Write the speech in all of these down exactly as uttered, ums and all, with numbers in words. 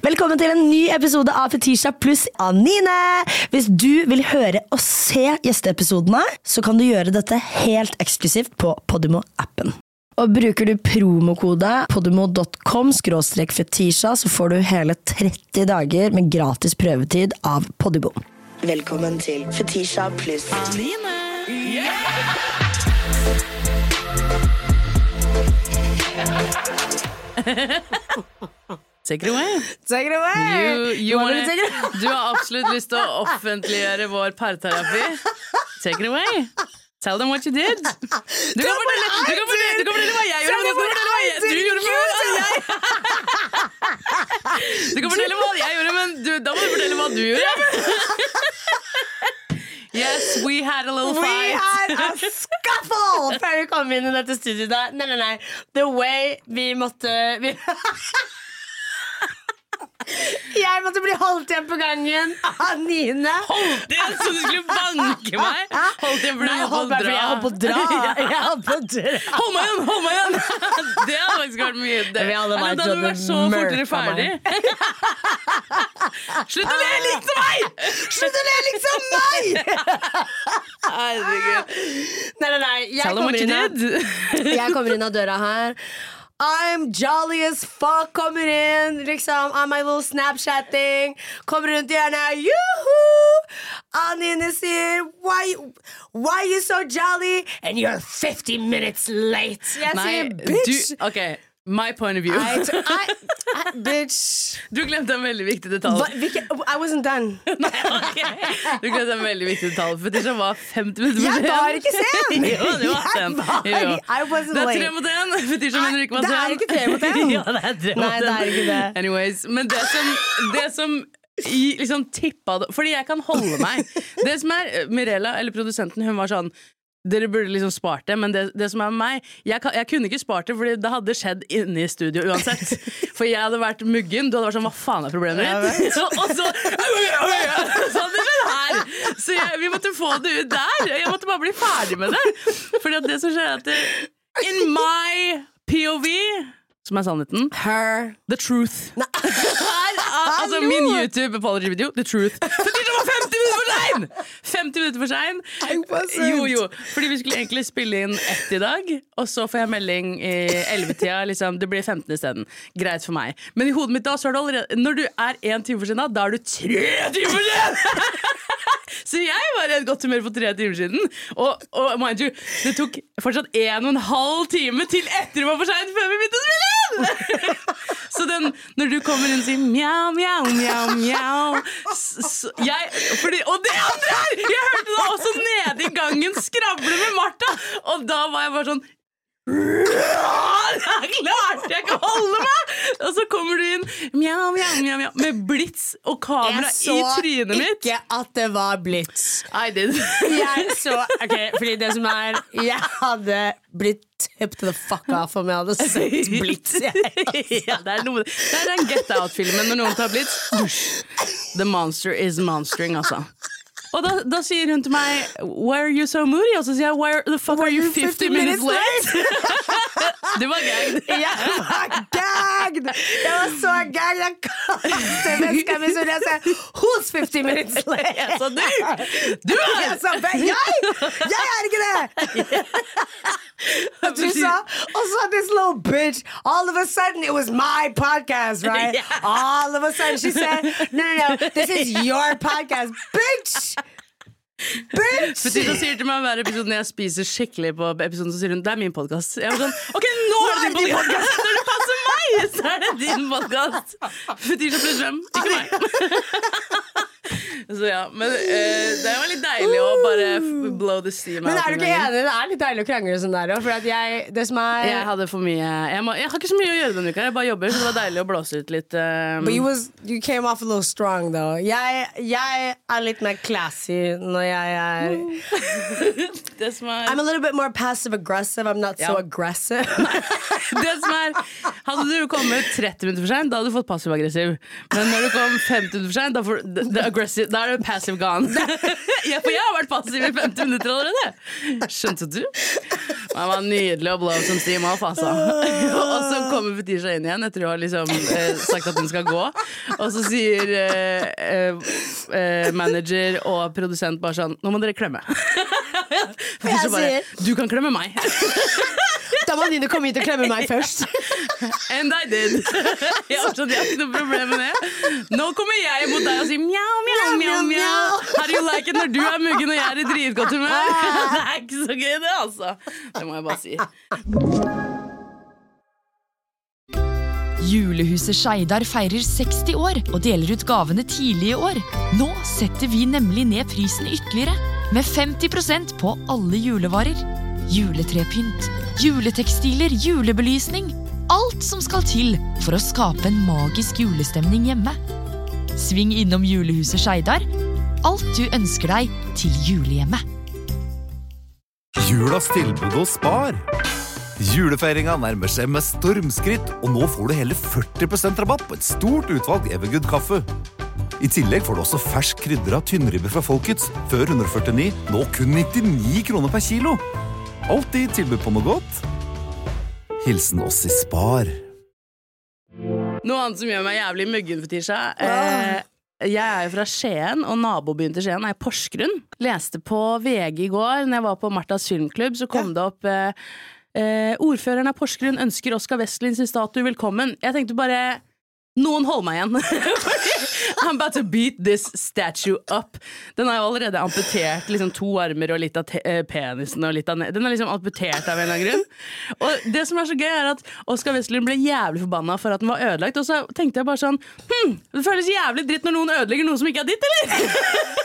Velkommen til en ny episode av Fetisha pluss Anine. Hvis du vil høre og se gjesteepisodene, så kan du gjøre dette helt eksklusivt på Podimo-appen. Og bruker du promokode podimo dot com skråstrek fetisha, så får du hele tretti dager med gratis prøvetid av Podimo. Velkommen til Fetisha pluss Anine. Yeah! Take it away. Take it away. You, you wanna, wanna, take it? Du har absolutt lyst til å offentliggjøre vår parterapi. Take it away. Tell them what you did. Du kan fortelle, du kan fortelle, du kan fortelle hva jeg gjorde, men du kan fortelle hva jeg, du gjorde for jeg. Du kan fortelle hva jeg gjorde, men du, da må du fortelle hva du gjorde. Yes, we had a little fight. We had a scuffle før vi kom inn i dette studiet. Nei, nei, nei. The way vi måtte... Vi Jeg måtte bli holdt igjen på gangen av Nine. Holdt igjen, så du skulle banke meg? Holdt igjen fordi Nei, jeg holdt holdt på å jeg holdt på å dra. Jeg holdt på å dra. Hold meg igjen, hold meg igjen. Det hadde faktisk vært mye. Det. Vi hadde Da hadde du vært så fortere ferdig. Slutt å le liksom meg! Slutt å le liksom meg! Herregud. Nei, nei, nei. Jeg Tell them what you kommer inn av- did. Jeg kommer inn av døra her. I'm jolly as fuck, kommer inn liksom on my little Snapchat thing. Kommer rundt hjørnet, juhu! Anine sier, why, why you so jolly? And you're fifty minutes late. Jeg Nei, sier, bitch. du, ok, my point of view. I, I, I, bitch. Du glemte en veldig viktig detalj. Hva, hvilke, I wasn't done. Nei, ok. Du glemte en veldig viktig detalj. For det var femti minutter for Jeg var ikke sen. Jo, du var sen. Jeg var, Jo. I wasn't Det er late. tre mot en. Fetisha mener ikke var sen. Det er ikke tre mot en. Ja, det er tre mot Nei, det er ikke det. Anyways, men det som, det som i, liksom tippa det, fordi jeg kan holde meg. Det som er Mirella, eller produsenten, hun var sånn, dere burde liksom spart det, men det, det som er med meg, jeg, kan, jeg kunne ikke spart det, fordi det hadde skjedd inne i studio uansett. For jeg hadde vært muggen, du hadde vært sånn, hva faen er problemet ditt? Og så så hadde det her. Så jeg, vi måtte få det ut der. Jeg måtte bare bli ferdig med det. Fordi at det som skjer er at det, in my P O V, som er sannheten, Her. the truth. Altså min YouTube apology video, the truth. Fordi det var femti minutter for sein! femti minutter for sein. I wasn't. Jo, jo. Fordi vi skulle egentlig spille inn ett i dag, og så får jeg melding i elleve-tida, liksom, det blir femten i stedet. Greit for meg. Men i hodet mitt da, så er det allerede, når du er en time for siden da, da er du tre timer for siden! Så jeg var i et godt humør for tre timer siden. Og, og mind you, det tok fortsatt en og en halv time til etter det var for sent før vi begynte å spille inn! Så den, når du kommer inn og sier mjau, mjau, mjau, mjau så, jeg, fordi, og det andre her! Jeg hørte da også nede i gangen skrable med Martha. Og da var jeg bare sånn da klarte jeg ikke å holde meg. Og så kommer du inn mjau, mjau, mjau, mjau, med blitz og kamera i trynet mitt. Jeg så ikke at det var blitz. I did. Jeg så, ok, fordi det som er jeg hadde blitt tipped the fuck off om jeg hadde sett blitz. Ja, det er noe, det er den Get Out-filmen når noen tar blitz. The monster is monstering, altså. Og da, da sier hun til meg, why are you so moody? Og så sier jeg, why the fuck are you fifty minutes late? Du var gagged. Jeg var gagged. Jeg var så gagged. Jeg kastet veska mi, så jeg sa, who's fifty minutes late? Jeg sa, du! Du er! Jeg sa, jeg! Jeg er ikke det! Og du sa, og så this little bitch, all of a sudden it was my podcast, right? Yeah. All of a sudden she said, no, no, no, this is your podcast, bitch! Bitch! Fetisha sier til meg hver episode når jeg spiser skikkelig på episoden, så sier hun, det er min podcast. Jeg var sånn, ok, nå er det din podcast! Når det passer meg, så er det din podcast. Fetisha pluss hvem? Ikke meg. Så ja, men uh, det var litt deilig å bare blow the steam. Men er du ikke enig? Det er litt deilig å krangle sånn der også, for at jeg, det som er Jeg hadde for mye jeg, må, jeg har ikke så mye å gjøre denne uka. Jeg bare jobber, så det var deilig å blåse ut litt um... But you, was, you came off a little strong though. Jeg, jeg er litt mer classy når jeg er Det som er I'm a little bit more passive aggressive. I'm not so Ja. aggressive. Det som er Hadde du kommet tretti minutter for sent, da hadde du fått passiv-aggressiv. Men når du kom femti minutter for sent, da får the, the aggressive passive, da er det passive gone. ja, for jeg har vært passiv i femti minutter allerede. Skjønte du? Det var nydelig å blow som steam off, altså. Og så kommer Fetisha inn igjen etter å ha liksom, eh, sagt at hun skal gå. Og så sier eh, eh, manager og produsent bare sånn, nå må dere klemme. Fetisha bare, du kan klemme meg. Da må Nina komme hit og klemme meg først. And I did. Jeg har sånn, jeg har ikke noe problem med det. Nå kommer jeg mot deg og sier mjau, mjau, mjau, mjau. How do you like it når du er muggen og jeg er i dritgodt humør? Det er ikke så gøy det, altså. Det må jeg bare si. Julehuset Skeidar feirer seksti år og deler ut gavene tidlig i år. Nå setter vi nemlig ned prisen ytterligere, med femti prosent på alle julevarer. Juletrepynt, juletekstiler, julebelysning. Alt som skal til for å skape en magisk julestemning hjemme. Sving innom Julehuset Skeidar. Alt du ønsker deg til julehjemme. Julas tilbud hos Spar. Julefeiringa nærmer seg med stormskritt, og nå får du hele førti prosent rabatt på et stort utvalg Evergood kaffe. I tillegg får du også fersk krydder av tynnribbe fra Folkets, før hundre og førtini, nå kun nittini kroner per kilo. Alltid tilbud på noe godt. Hilsen oss i Spar. Noe annet som gjør meg jævlig muggen for Tisha. Eh, jeg er jo fra Skien, og nabobyen til Skien er Porsgrunn. Leste på V G i går, når jeg var på Martas filmklubb, så kom det opp eh, eh, ordføreren av Porsgrunn ønsker Oskar Westlin sin statue velkommen. Jeg tenkte bare, noen hold meg igjen. I'm about to beat this statue up. Den har jo allerede amputert liksom, to armer og litt av penisen og litt av ne- Den er liksom amputert av en eller annen grunn. Og det som er så gøy er at Oskar Westlin ble jævlig forbanna for at den var ødelagt. Og så tenkte jeg bare sånn hm, det føles jævlig dritt når noen ødelegger noe som ikke er ditt, eller?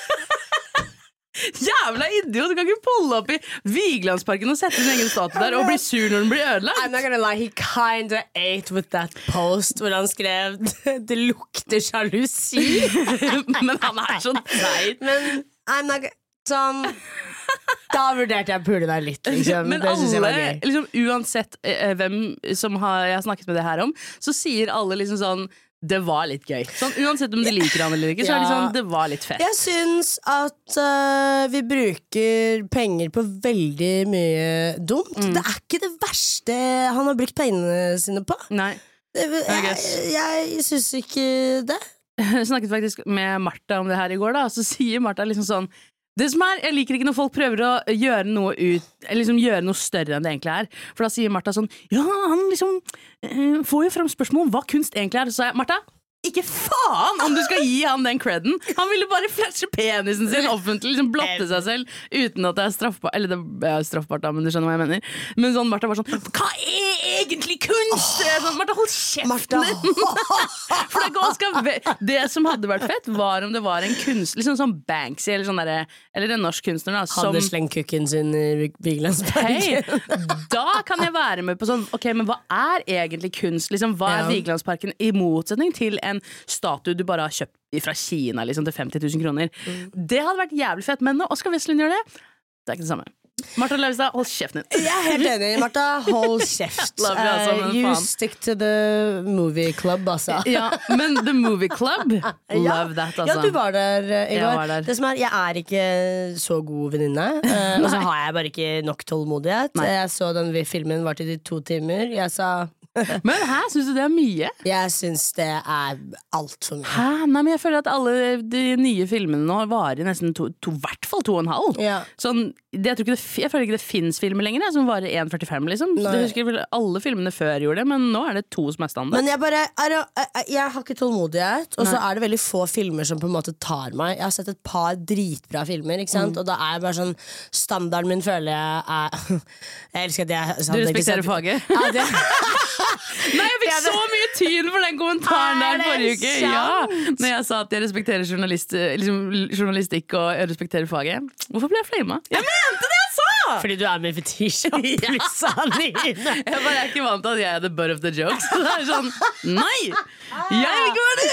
Jævla idiot, du kan ikke pulle opp i Vigelandsparken og sette sin egen statue der og bli sur når den blir ødelagt. I'm not gonna lie, he kinda ate with that post hvor han skrev det lukter sjalusi. Men han er sånn teit. Men I'm not sånn da vurderte jeg å pule deg litt liksom. Men det synes jeg var alle, gøy. liksom, uansett eh, hvem som har, jeg har snakket med det her om, så sier alle liksom sånn det var litt gøy. Sånn, uansett om de liker han eller ikke, så er det sånn, det var litt fett. Jeg syns at uh, vi bruker penger på veldig mye dumt. Mm. Det er ikke det verste han har brukt pengene sine på. Nei. Det, jeg jeg, jeg syns ikke det. Jeg snakket faktisk med Martha om det her i går, da, og så sier Martha liksom sånn det som er, jeg liker ikke når folk prøver å gjøre noe ut eller liksom gjøre noe større enn det egentlig er. For da sier Martha sånn ja, han liksom eh, får jo frem spørsmål om hva kunst egentlig er. Så sa jeg, Martha, ikke faen om du skal gi han den credden. Han ville bare flashe penisen sin offentlig, liksom blotte seg selv uten at det er straffbart. Eller det er straffbart da, men du skjønner hva jeg mener. Men sånn, Martha var sånn hva er egentlig kunst? Sånn, Martha, hold kjeften din. For det, ganske, det som hadde vært fett var om det var en kunst, liksom sånn Banksy eller, sånn der, eller en norsk kunstner da, som hadde slengt kukken sin i Vigelandsparken. Hey, da kan jeg være med på sånn ok, men hva er egentlig kunst? Liksom, hva er ja. Vigelandsparken i motsetning til en statue du bare har kjøpt fra Kina liksom, til femti tusen kroner. Mm. Det hadde vært jævlig fett, men når Oskar Westlin gjør det, det er ikke det samme. Martha Leivestad, hold kjeften din. Jeg er helt enig, Martha, hold kjeft. you, altså, uh, you stick to the movie club, altså. Ja, men the movie club, love ja. that, altså. Ja, du var der uh, i går. Der. Det som er, jeg er ikke så god venninne, uh, og så har jeg bare ikke nok tålmodighet. Nei. Jeg så den filmen var til de to timer. Jeg sa men her, synes du det er mye? Jeg synes det er alt for mye. Hæ? Nei, men jeg føler at alle de nye filmene nå varer nesten to, to, hvert fall to og en halv. Ja. Sånn, det, jeg, tror ikke det, jeg føler ikke det finnes filmer lenger jeg, som varer en førtifem liksom. Det husker jeg, alle filmene før gjorde det, men nå er det to som er standard. Men jeg bare, er, jeg, jeg har ikke tålmodighet, og så er det veldig få filmer som på en måte tar meg. Jeg har sett et par dritbra filmer, ikke sant? Mm. Og da er jeg bare sånn, standarden min føler jeg er jeg elsker at jeg du respekterer faget? Ja, det nei, jeg fikk så mye tyn for den kommentaren der forrige uke. Ja, når jeg sa at jeg respekterer journalist, liksom, journalistikk og jeg respekterer faget. Hvorfor ble jeg flama? Jeg mente det jeg sa! Fordi du er med Fetisha. Ja. Jeg bare er ikke vant til at jeg er the butt of the jokes. Så det er sånn, nei! Jeg vil ikke være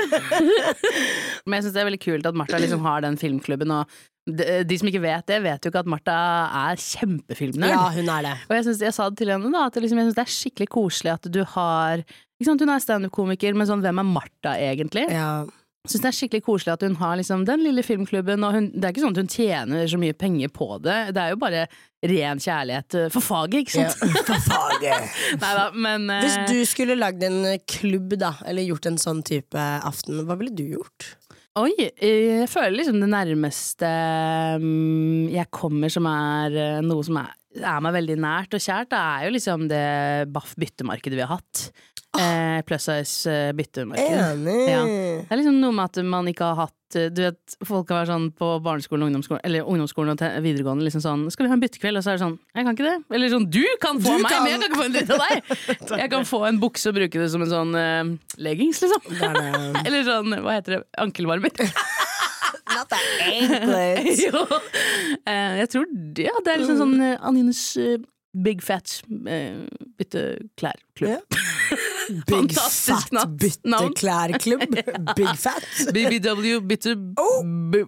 det! Men jeg synes det er veldig kult at Martha liksom har den filmklubben og De, de som ikke vet det, vet jo ikke at Martha er kjempefilmnerd. Ja, hun er det. Og jeg, synes, jeg sa det til henne da, at liksom, jeg synes det er skikkelig koselig at du har ikke sant, hun er stand-up-komiker, men sånn, hvem er Martha egentlig? Ja. synes det er skikkelig koselig at hun har liksom den lille filmklubben, og hun, det er ikke sånn at hun tjener så mye penger på det, det er jo bare ren kjærlighet for faget, ikke sant? Ja, for faget. Neida, men eh, Hvis du skulle lagd en klubb da, eller gjort en sånn type aften, hva ville du gjort? Oi, jeg føler liksom det nærmeste um, jeg kommer som er uh, noe som er, er meg veldig nært og kjært, det er jo liksom det baff byttemarkedet vi har hatt. Eh, plus size eh, byttemarked. Enig. Ja. Det er liksom noe med at man ikke har hatt Du vet, folk kan være sånn på barneskolen og ungdomsskolen, eller ungdomsskolen og te- videregående liksom sånn, skal vi ha en byttekveld? Og så er det sånn, jeg kan ikke det. Eller sånn, du kan få Du meg, kan. men jeg kan ikke få en dritt av deg. Jeg kan få en bukse og bruke det som en sånn uh, leggings, liksom. Det er det. Eller sånn, hva heter det, ankelvarmer. Not the anklets. Jo. Eh, jeg tror det, ja, det er liksom sånn uh, Anines uh, Big Fat uh, bytteklærklubb. Ja. Big Fantastisk fat navn. bytteklærklubb. Big fat. B B W bytte Oh. b-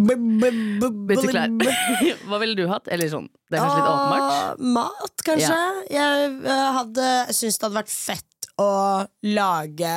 bytteklær. Hva ville du hatt? Eller sånn, det er kanskje litt åpenbart. Ah, mat, kanskje. Jeg uh, hadde syntes det hadde vært fett å lage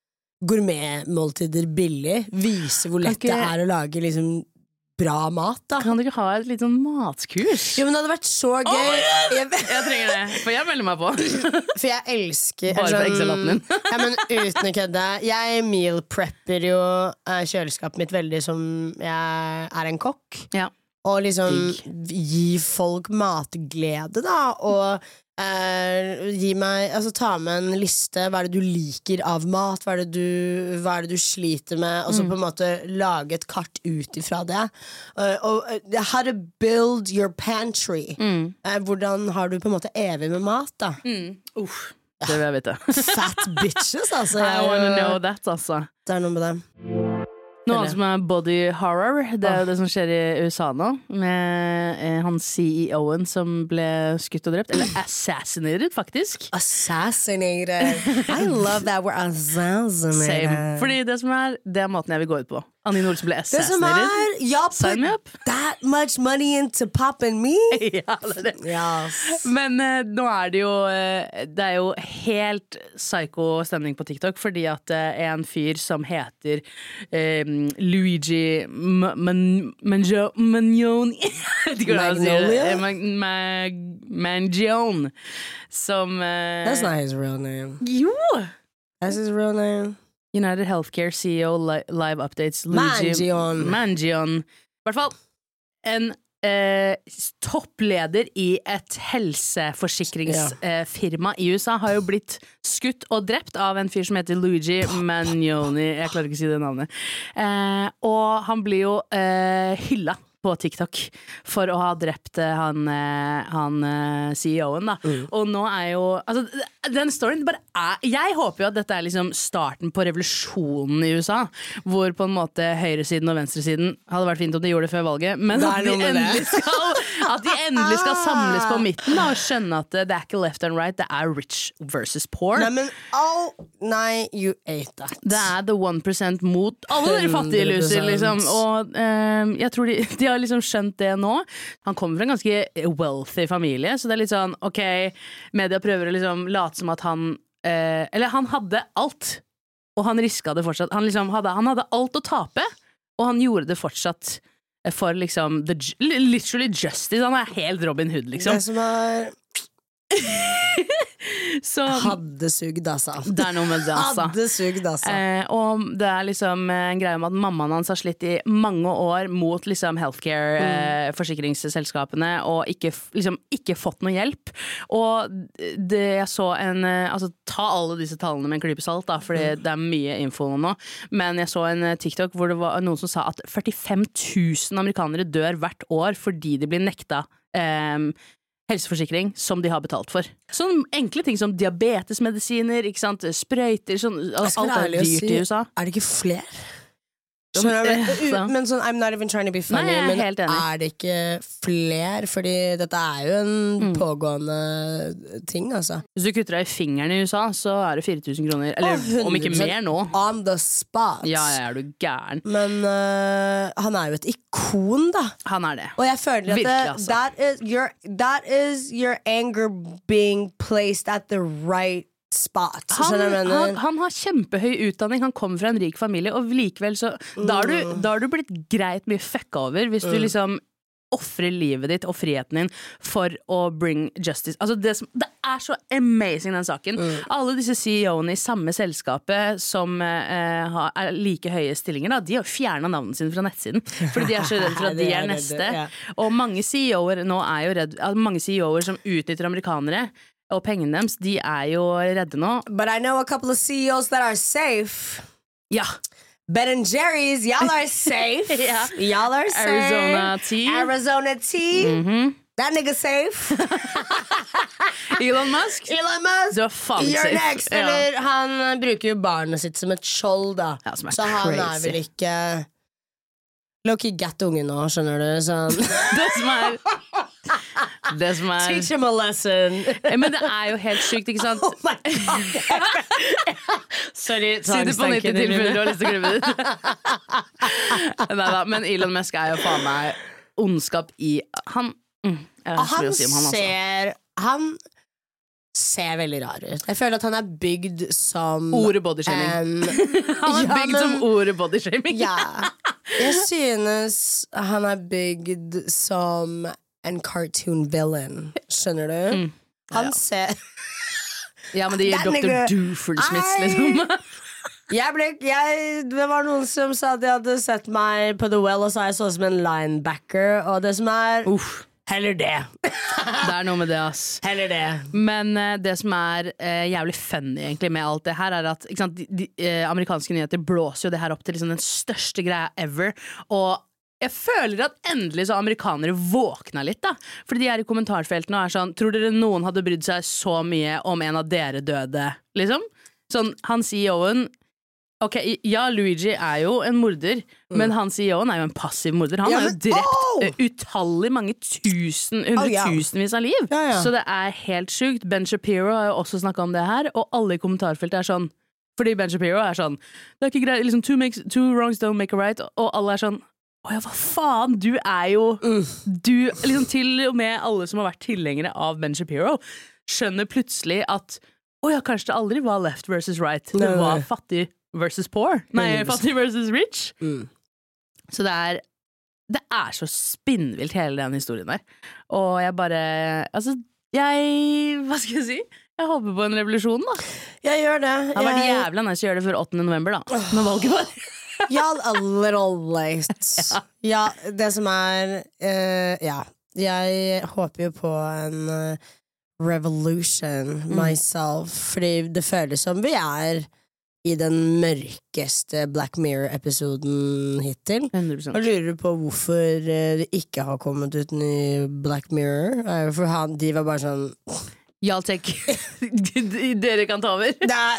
gourmetmåltider billig. Vise hvor lett Kan ikke- det er å lage liksom bra mat, da. Kan du ikke ha et litt sånn matkurs? Jo, men det hadde vært så gøy. Jeg, Jeg trenger det, for jeg melder meg på. for jeg elsker Bare for sånn- Excel-lappen din. Ja, men uten å kødde. Jeg meal prepper jo eh, kjøleskapet mitt veldig som jeg er en kokk. Ja. Og liksom gi folk matglede, da. Og eh, gi meg Altså ta med en liste. Hva er det du liker av mat? Hva er det du, hva er det du sliter med? Og så på en måte lage et kart ut ifra det. Eh, og eh, how to build your pantry. Eh, hvordan har du på en måte evig med mat, da? Mm. Uff, det vil jeg vite. Fat bitches, altså. I Jeg- wanna know that, altså. Det er noe med det. Noe annet som er body horror, det er jo det som skjer i U S A nå, med eh, han C E O-en som ble skutt og drept, eller assassinated, faktisk. Assassinated. I love that word. Assassinated. Same. Fordi det som er, det er måten jeg vil gå ut på. Anine Olsen ble Det som assassinated. er, y'all Sign me up. put that much money into popping me? Ja, det er det. Yes. Men eh, nå er det jo eh, Det er jo helt psycho stemning på TikTok, fordi at eh, en fyr som heter eh, Luigi M- Man- Manjo- Magnoni Jeg vet ikke hvordan jeg sier det. Magnolia? Eh, Mag- Mag- Mangione. Som eh, That's not his real name. Jo! That's his real name. United Healthcare C E O li Live Updates Luigi Mangione. Mangione. I hvert fall en eh, toppleder i et helseforsikringsfirma eh, i U S A har jo blitt skutt og drept av en fyr som heter Luigi Magnoni. Jeg klarer ikke å si det navnet. Eh, og han blir jo eh, hylla på TikTok for å ha drept eh, han, eh, han eh, C E O-en da. Og nå er jo altså, den storyen bare er Jeg håper jo at dette er liksom starten på revolusjonen i U S A, hvor på en måte høyresiden og venstresiden hadde vært fint om de gjorde det før valget, men Det at er de, noe med det. endelig skal, at de endelig skal samles på midten da, og skjønne at det er ikke left and right, det er rich versus poor. Nei, men oh, Nei, you ate that. Det er the one percent mot alle dere fattige luser, liksom. Og eh, jeg tror de, de har liksom skjønt det nå. Han kommer fra en ganske wealthy familie, så det er litt sånn, ok, media prøver å liksom late som at han eh, eller han hadde alt, og han riska det fortsatt. Han, liksom hadde, han hadde alt å tape, og han gjorde det fortsatt for liksom the, literally justice. Han er helt Robin Hood, liksom. Det som er Så Hadde sugd, altså. det er noe med det, altså. Hadde sugd, altså. Eh, og det er liksom en greie om at mammaen hans har slitt i mange år mot liksom healthcare eh, forsikringsselskapene og ikke, f- liksom, ikke fått noe hjelp. Og det jeg så en eh, altså ta alle disse tallene med en klype salt, da, fordi det er mye info nå. Men jeg så en eh, TikTok hvor det var noen som sa at førtifem tusen amerikanere dør hvert år fordi de blir nekta eh, helseforsikring som de har betalt for. Sånne enkle ting som diabetesmedisiner, ikke sant, sprøyter, sånn, Jeg skal alt være er ærlig og dyrt si, i U S A. Er det ikke flere? Ja, Skjønner men, du? eh, så. Men sånn, I'm not even trying to be funny, Nei, jeg er men helt enig. er det ikke flere? Fordi dette er jo en Mm. pågående ting, altså. Hvis du kutter deg i fingeren i U S A, så er det fire tusen kroner. Eller Å, om ikke hundre prosent mer nå. On the spot. Ja, ja, er du gæren. Men øh, han er jo et ikon, da. Han er det. Og jeg føler at Virkelig, det, altså. that, is your, that is your anger being placed at the right spot. Han, han, han har kjempehøy utdanning, han kommer fra en rik familie, og likevel så mm. da, har du, da har du blitt greit mye fucka over hvis du liksom offrer livet ditt og friheten din for å bring justice. Altså det, som, det er så amazing den saken. Mm. Alle disse C E O-ene i samme selskapet som eh, har, er like høye stillinger, da, de har fjernet navnet sine fra nettsiden, fordi de er så redde for at de er neste. Ja. Og mange C E O-er nå er jo redde, mange C E O-er som utnytter amerikanere og pengene deres, de er jo redde nå. But I know a couple of C E Os that are safe. Ja. Ben and Jerry's, y'all are safe. yeah. Y'all are safe. Arizona Tea. Arizona Tea. Mm-hmm. That nigga safe. Elon Musk. Elon Musk. Du er faen You're safe. next. Ja. Eller han bruker jo barnet sitt som et skjold, da. Ja, som er så han crazy. er vel ikke Loki gattunge nå, skjønner du? Sånn. Det som er Det som er Teach him a lesson. Men det er jo helt sykt, ikke sant? Oh my god. Sorry, si det på nytt i tilfelle du har lyst til å klippe det ut. Neida, men Elon Musk er jo faen meg ondskap i Han mm, jeg Han, si om han, altså. ser Han ser veldig rar ut. Jeg føler at han er bygd som ordet bodyshaming. um, Han er ja, bygd men, som ordet bodyshaming. Ja. Jeg synes han er bygd som en cartoon villain. Skjønner du? Mm. Han ja. ser Ja, men det gir doktor Doofenshmirtz, liksom. jeg ble, jeg, det var noen som sa at de hadde sett meg på The Well, og så jeg så som en linebacker, og det som er Uff. Heller det. Det er noe med det, ass. Heller det. Men uh, det som er uh, jævlig funny egentlig med alt det her, er at ikke sant, de, de, uh, amerikanske nyheter blåser jo det her opp til liksom, den største greia ever. Og jeg føler at endelig så amerikanere våkna litt, da. Fordi de er i kommentarfeltene og er sånn: tror dere noen hadde brydd seg så mye om en av dere døde? Liksom. Sånn, han C E O-en Ok, ja, Luigi er jo en morder, mm. men han C E O-en er jo en passiv morder. Han ja, har jo drept oh! utallig mange tusen, hundretusenvis av liv. Ja, ja. Så det er helt sykt. Ben Shapiro har jo også snakket om det her, og alle i kommentarfeltet er sånn, fordi Ben Shapiro er sånn, det er ikke greit, liksom, two, makes, two wrongs don't make a right, og alle er sånn, åja, hva faen, du er jo, mm. du, liksom til og med alle som har vært tilhengere av Ben Shapiro, skjønner plutselig at, åja, kanskje det aldri var left versus right, det nei, var nei. fattig versus poor. Nei, fattig versus rich. Mm. Så det er Det er så spinnvilt hele den historien der. Og jeg bare Altså, jeg Hva skal jeg si? Jeg håper på en revolusjon, da. Jeg gjør det. Det har vært jeg... jævla nice å gjøre det før åttende november, da. Når valget var. Ja, a little late. ja. ja, det som er uh, Ja. Jeg håper jo på en uh, revolution mm. myself. Fordi det føles som vi er i den mørkeste Black Mirror-episoden hittil. hundre prosent. Og lurer på hvorfor det ikke har kommet ut ny Black Mirror. For han, de var bare sånn Y'all take Dere kan ta over. det er,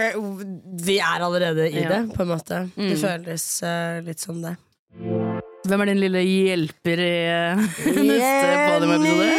vi er allerede i ja. det, på en måte. Mm. Det føles uh, litt som det. Hvem er din lille hjelper i uh, neste Podium-episode?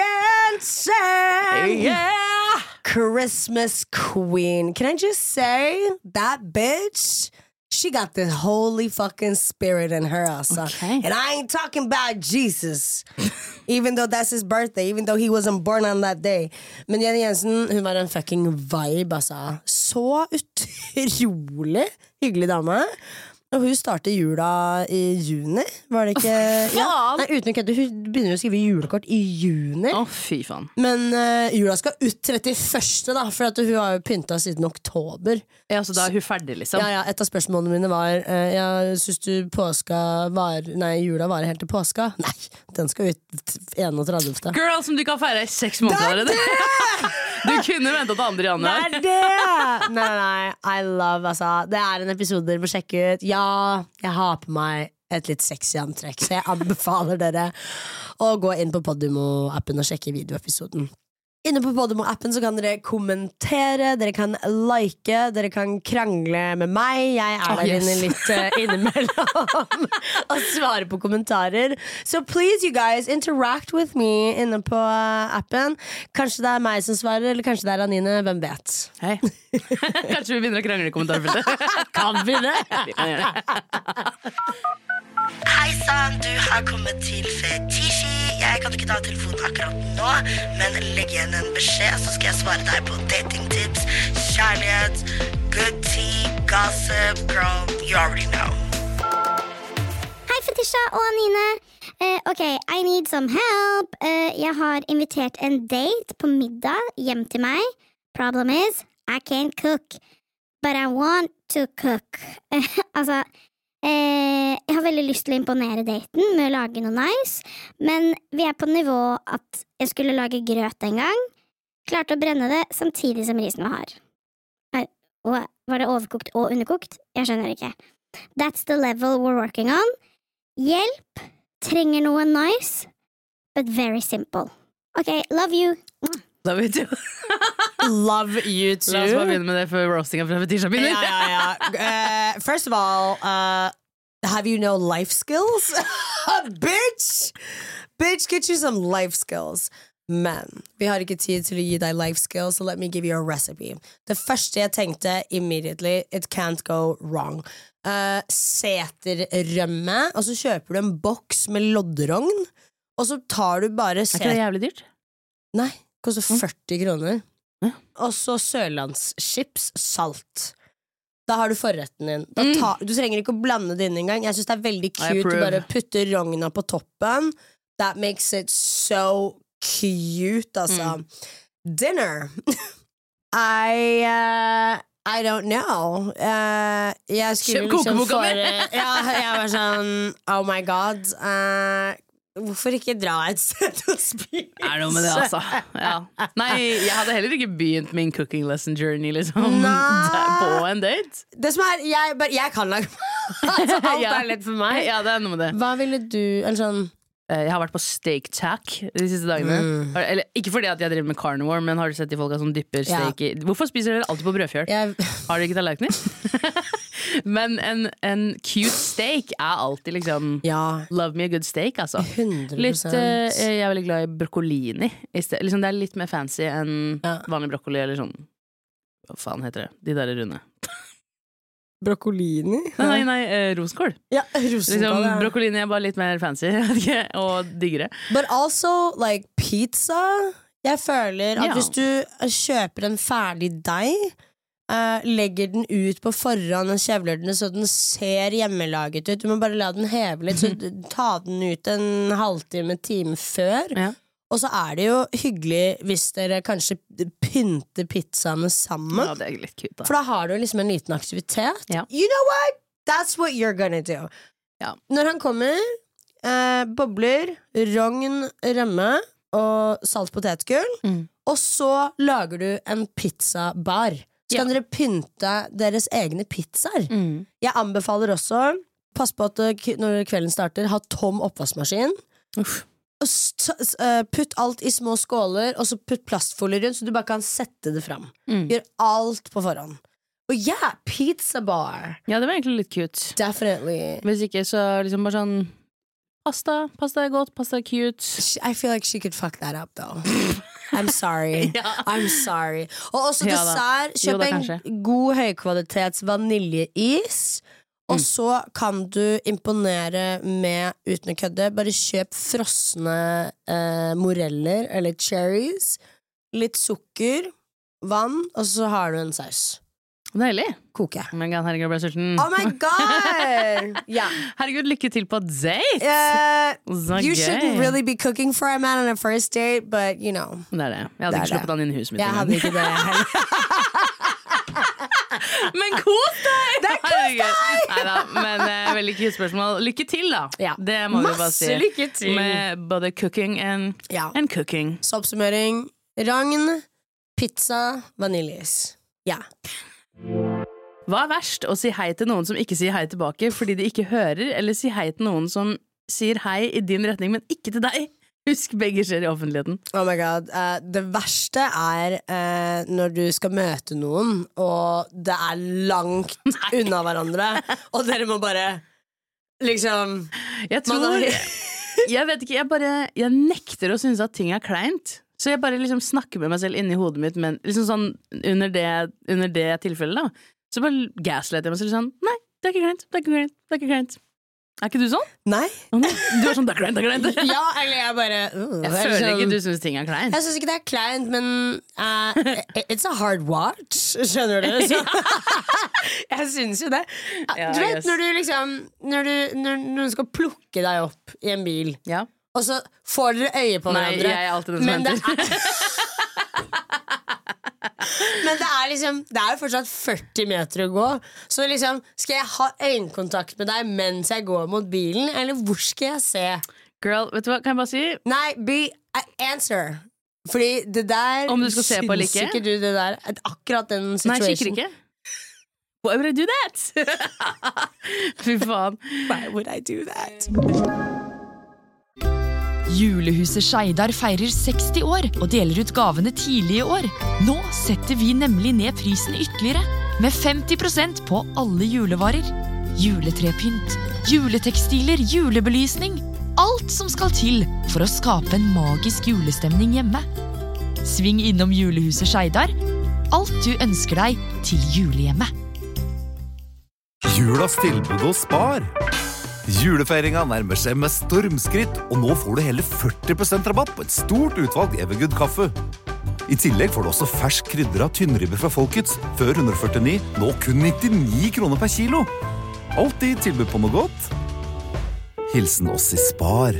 Jensen! Yeah! Christmas queen. Can I just say that bitch? She got this holy fucking spirit in her, also. Okay. And I ain't talking about Jesus, even though that's his birthday, even though he wasn't born on that day. Men Jenny Jensen, hun var en fucking vibe, altså. Så utrolig hyggelig dame. Og hun starter jula i juni, var det ikke? Ja. Nei, uten å kødde, hun begynner å skrive julekort i juni. Å, oh, fy faen. Men uh, jula skal ut trettiførste, da, for at hun har jo pynta siden oktober. Ja, så da er hun ferdig, liksom? Ja, ja, et av spørsmålene mine var uh, ja, syns du påska var Nei, jula varer helt til påska? Nei, den skal ut enogtredivte. Girl, som du kan feire i seks måneder allerede. Du kunne vente til andre januar. Det er det! Nei, nei, I love, altså. Det er en episode dere må sjekke ut. Ja, jeg har på meg et litt sexy antrekk, så jeg anbefaler dere å gå inn på Podimo-appen og sjekke videoepisoden. Inne på Podimo-appen så kan dere kommentere, dere kan like, dere kan krangle med meg. Jeg er oh, der yes. inne litt uh, innimellom og svarer på kommentarer. So please, you guys, interact with me inne på uh, appen. Kanskje det er meg som svarer, eller kanskje det er Anine, hvem vet? Hei. Kanskje vi begynner å krangle i kommentarfeltet. Kan vi det? Vi kan gjøre det. Hei sann, du har kommet til Fetisji. Jeg kan ikke ta telefonen akkurat nå, men legg igjen en beskjed, så skal jeg svare deg på datingtips, kjærlighet, good tea, gossip, girl, you already know. Hei, Fetisha og Anine. Uh, ok, I need some help. Uh, jeg har invitert en date på middag hjem til meg. Problem is, I can't cook, but I want to cook. Uh, altså, uh, jeg har veldig lyst til å imponere daten med å lage noe nice, men vi er på nivå at jeg skulle lage grøt en gang, klarte å brenne det samtidig som risen var hard. Uh, og var det overkokt og underkokt? Jeg skjønner ikke. That's the level we're working on. Hjelp! Trenger noe nice, but very simple. Ok, love you. Love you too. Love you too. La oss bare begynne med det før roastinga fra Fetisha begynner. Ja, ja, ja. Uh, first of all, uh, have you no life skills? Bitch! Bitch, get you some life skills. Men vi har ikke tid til å gi deg life skills, so let me give you a recipe. Det første jeg tenkte immediately, it can't go wrong. Uh, seterrømme, og så kjøper du en boks med lodderogn, og så tar du bare Er ikke det jævlig dyrt? Nei, det koster førti kroner. Mm. Og så sørlandschips, salt. Da har du forretten din. Da ta, du trenger ikke å blande det inn engang. Jeg synes det er veldig cute å bare putte rogna på toppen. That makes it so cute, altså. Mm. Dinner. I uh, I don't know. Uh, jeg skulle liksom for ja, jeg var sånn oh my god. Uh, hvorfor ikke dra et sted og spise? Er noe med det, altså. Ja. Nei, jeg hadde heller ikke begynt min cooking lesson journey liksom på en date. Det som er, jeg, jeg kan lage altså, alt ja. er lett for meg. Ja, det er noe med det. Hva ville du, en sånn Jeg har vært på steak tack de siste dagene. Mm. Eller, ikke fordi at jeg driver med carnivore, men har du sett de folka som dypper steak i ja. Hvorfor spiser dere alltid på brødfjøl? Jeg... Har dere ikke tallerkener? Men en, en cute steak er alltid liksom ja. Love me a good steak, altså. hundre prosent litt, uh, Jeg er veldig glad i broccolini. Liksom, det er litt mer fancy enn ja. vanlig broccoli. Eller sånn hva faen heter det? De der runde. Broccolini? Nei, nei, nei uh, rosenkål. Ja, rosenkål liksom, ja. Broccolini er bare litt mer fancy og diggere. But also, like, pizza. Jeg føler at ja. hvis du kjøper en ferdig deig, uh, legger den ut på forhånd og kjevler den så den ser hjemmelaget ut. Du må bare la den heve litt, så ta den ut en halvtime, time før. Ja. Og så er det jo hyggelig hvis dere kanskje pynter pizzaene sammen. Ja, det er litt cute, da. For da har du liksom en liten aktivitet. Ja. You know what? That's what you're gonna do. Ja. Når han kommer, eh, bobler, rogn, rømme og salt potetgull, mm. og så lager du en pizzabar. Så kan ja. dere pynte deres egne pizzaer. Mm. Jeg anbefaler også, pass på at når kvelden starter, ha tom oppvaskmaskin. Uff. Putt alt i små skåler, og så putt plastfolie rundt, så du bare kan sette det fram. Mm. Gjør alt på forhånd. Og ja, yeah, pizza bar. Ja, det var egentlig litt cute. Definitely. Hvis ikke så liksom bare sånn pasta, pasta er godt, pasta er cute. I feel like she could fuck that up though. I'm sorry. ja. I'm sorry. Og også ja, dessert. Kjøp jo, en god høykvalitets vaniljeis. Og så kan du imponere med, uten å kødde, bare kjøp frosne eh, moreller eller cherries, litt sukker, vann, og så har du en saus. Deilig. Koke. Oh my God, herregud, jeg ble sulten. Oh my God! yeah. Herregud, lykke til på date! Uh, så you gøy. shouldn't really be cooking for a man on a first date, but you know. Det er det. Jeg hadde ikke sluppet han inn i huset mitt. Jeg hadde ikke det heller. Men kos deg! Det er kos deg! Neida, men uh, veldig cute spørsmål. Lykke til, da. Ja. Det må vi bare si. Masse lykke til. Med både cooking and, ja. and cooking. Så oppsummering. Ragn, pizza, vaniljeis. Ja. Hva er verst? Å si hei til noen som ikke sier hei tilbake fordi de ikke hører, eller si hei til noen som sier hei i din retning, men ikke til deg? Husk, begge skjer i offentligheten. Oh my god, uh, det verste er uh, når du skal møte noen, og det er langt Nei. unna hverandre, og dere må bare liksom Jeg tror har... Jeg vet ikke, jeg bare Jeg nekter å synes at ting er kleint. Så jeg bare liksom snakker med meg selv inni hodet mitt, men liksom sånn under det, under det tilfellet, da. Så bare gaslighter jeg meg selv sånn Nei, det er ikke kleint, det er ikke kleint, det er ikke kleint. Er ikke du sånn? Nei. Du er sånn, det er kleint, det er kleint. Ja, eller jeg bare uh, Jeg det er føler liksom- ikke du synes ting er kleint. Jeg synes ikke det er kleint, men uh, it's a hard watch, skjønner du? Så, jeg synes jo det. Ja, Du vet, yes. når du liksom Når du, når, når du skal plukke deg opp i en bil, Ja. og så får dere øye på Nei, hverandre, jeg er alltid den som men det venter. er Men det er liksom Det er jo fortsatt førti meter å gå. Så liksom, skal jeg ha øyekontakt med deg mens jeg går mot bilen, eller hvor skal jeg se? Girl, vet du hva, kan jeg bare si? Nei, be uh, answer. Fordi det der Om du skal se på eller syns ikke? ikke du det der akkurat den Nei, situation. jeg kikker ikke. Why would I do that? Fy faen. Why would I do that? Julehuset Skeidar feirer seksti år og deler ut gavene tidlig i år. Nå setter vi nemlig ned prisen ytterligere, med femti prosent på alle julevarer. Juletrepynt, juletekstiler, julebelysning. Alt som skal til for å skape en magisk julestemning hjemme. Sving innom Julehuset Skeidar. Alt du ønsker deg til julehjemmet. Julas tilbud hos Spar. Julefeiringa nærmer seg med stormskritt, og nå får du hele førti prosent rabatt på et stort utvalg Evergood kaffe. I tillegg får du også fersk krydder av tynnribbe fra Folkets, før hundre førtini, nå kun nittini kroner per kilo. Alltid tilbud på noe godt. Hilsen oss i Spar.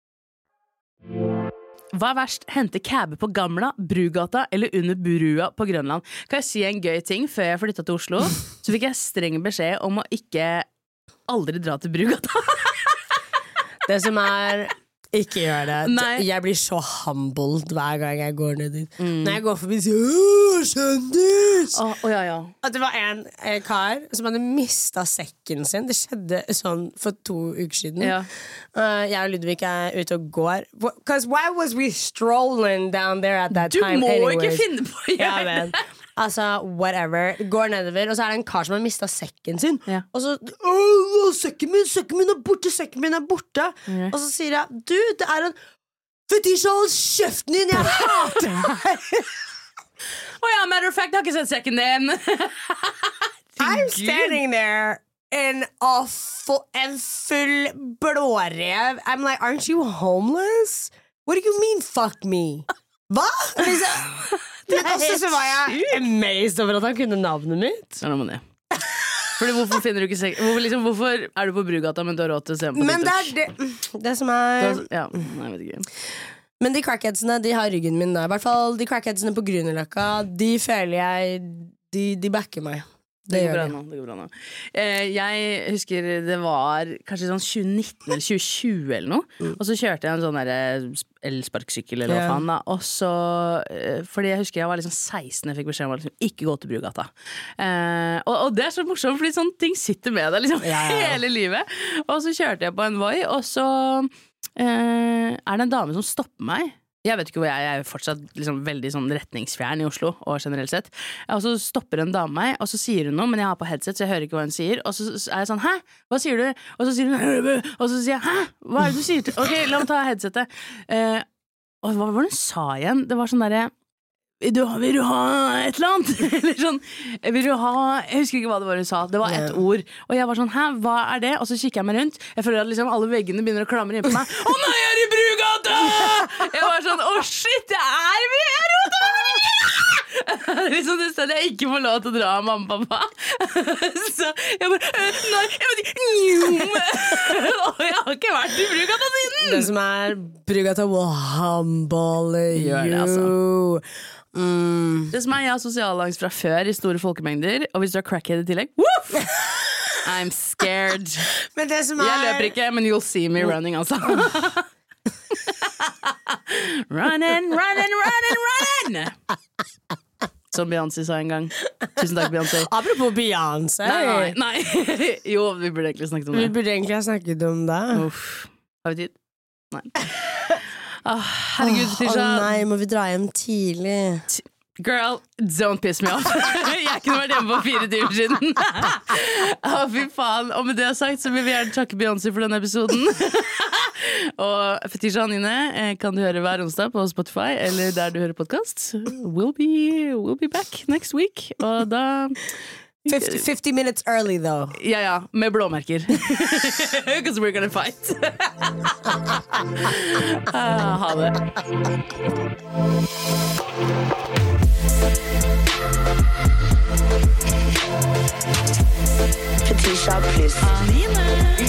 Hva er verst? Hente cabbe på Gamla, Brugata eller under brua på Grønland? Kan jeg si en gøy ting? Før jeg flyttet til Oslo, så fikk jeg streng beskjed om å ikke aldri dra til Brugata. Det som er ikke gjør det. Nei. Jeg blir så humbled hver gang jeg går ned dit. Mm. Når jeg går forbi, sier «Åh, kjendis!» Å, å, ja, ja. At det var en eh, kar som hadde mistet sekken sin. Det skjedde sånn for to uker siden. Ja. Uh, jeg og Ludvig er ute og går. Because why was we strolling down there at that Du time må anyways? ikke finne på å Ja, gjøre men, altså, whatever. Går nedover, og så er det en kar som har mistet sekken sin. Ja. Og så «Åh, sekken min, sekken min er borte, sekken min er borte. Ja. Og så sier jeg, du, det er en fetisj, hold kjeften din, jeg hater deg. Å ja, matter of fact, jeg har ikke sett sekken din. I'm standing there in a full, en full blårev. I'm like, aren't you homeless? What do you mean, fuck me? Hva? Liksom. Men også så var jeg amazed over at han kunne navnet mitt. Ja, nå må jeg. Fordi hvorfor finner du ikke sek... Hvorfor, liksom, hvorfor er du på Brugata, men du har råd til å se på Men det TikTok? er det, det som er Ja, nei, jeg vet ikke. Men de crackheadsene, de har ryggen min da. I hvert fall de crackheadsene på Grünerløkka, de føler jeg De, de backer meg. Det, Det går bra gjør de. nå, det går bra nå. Eh, jeg husker det var kanskje sånn tjue nitten eller tjue tjue eller noe. Mm. Og så kjørte jeg en sånn derre elsparkesykkel eller hva Ja. faen da. Og så, eh, fordi jeg husker jeg var liksom seksten og jeg fikk beskjed om å liksom ikke gå til Brugata. Eh, og, og det er så morsomt, fordi sånne ting sitter med deg liksom Ja, ja, ja. hele livet. Og så kjørte jeg på en Voi, og så eh, er det en dame som stopper meg. Jeg vet ikke hvor jeg, jeg er fortsatt liksom veldig sånn retningsfjern i Oslo, og generelt sett. Og så stopper en dame meg, og så sier hun noe, men jeg har på headset, så jeg hører ikke hva hun sier. Og så er jeg sånn, hæ? Hva sier du? Og så sier hun, og så sier jeg, hæ? Hva er det du sier til? Ok, la meg ta headsetet. Eh, og hva var det hun sa igjen? Det var sånn derre, vil du, ha, vil du ha et eller annet? Eller sånn, vil du ha, jeg husker ikke hva det var hun sa, det var et Ja. ord. Og jeg var sånn, hæ, hva er det? Og så kikker jeg meg rundt, jeg føler at liksom alle veggene begynner å klamre inn på meg. Å nei, jeg er i Brugata! Jeg var sånn, å shit, det er vi, jeg er rota! Liksom det stedet jeg ikke får lov til å dra av mamma og pappa. Så jeg bare, «Øh, nei, jeg vet ikke, njum!» Og jeg har ikke vært i Brugata siden! Det som er Brugata will humble Gjør det, you. altså. Mm. Det som er, jeg har sosialangst fra før i store folkemengder, og hvis du har crackhead i tillegg, woof! I'm scared. Men det som er Jeg løper ikke, men you'll see me running, altså. Running, running, running, running! Som Beyoncé sa en gang. Tusen takk, Beyoncé. Apropos Beyoncé. Nei, nei, nei. Jo, vi burde egentlig snakket om Vi det. burde egentlig ha snakket om det. Uff. Har vi tid? Nei. Åh, herregud, Å Tisha. nei, må vi dra hjem tidlig? Girl, don't piss me off. Jeg kunne vært hjemme for fire timer siden. Å, fy faen. Og med det sagt så vil vi gjerne takke Beyoncé for denne episoden. Og Fetisha Anine eh, kan du høre hver onsdag på Spotify eller der du hører podcast. We'll be, we'll be back next week. Og da fifty, fifty minutes early, though. Ja, ja, med blåmerker. Because we're gonna fight. ah, ha det. Fetisha pluss Anine.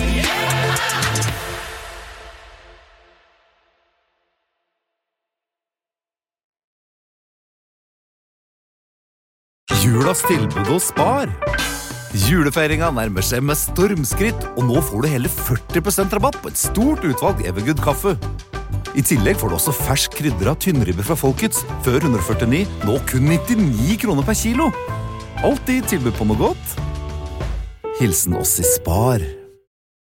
Julas tilbud og spar. Julefeiringa nærmer seg med stormskritt, og nå får du hele førti prosent rabatt på et stort utvalg Evergood kaffe. I tillegg får du også fersk krydder av tynnribbe fra Folkets, før one hundred forty-nine, nå kun nittini kroner per kilo. Alltid tilbud på noe godt. Hilsen oss i Spar.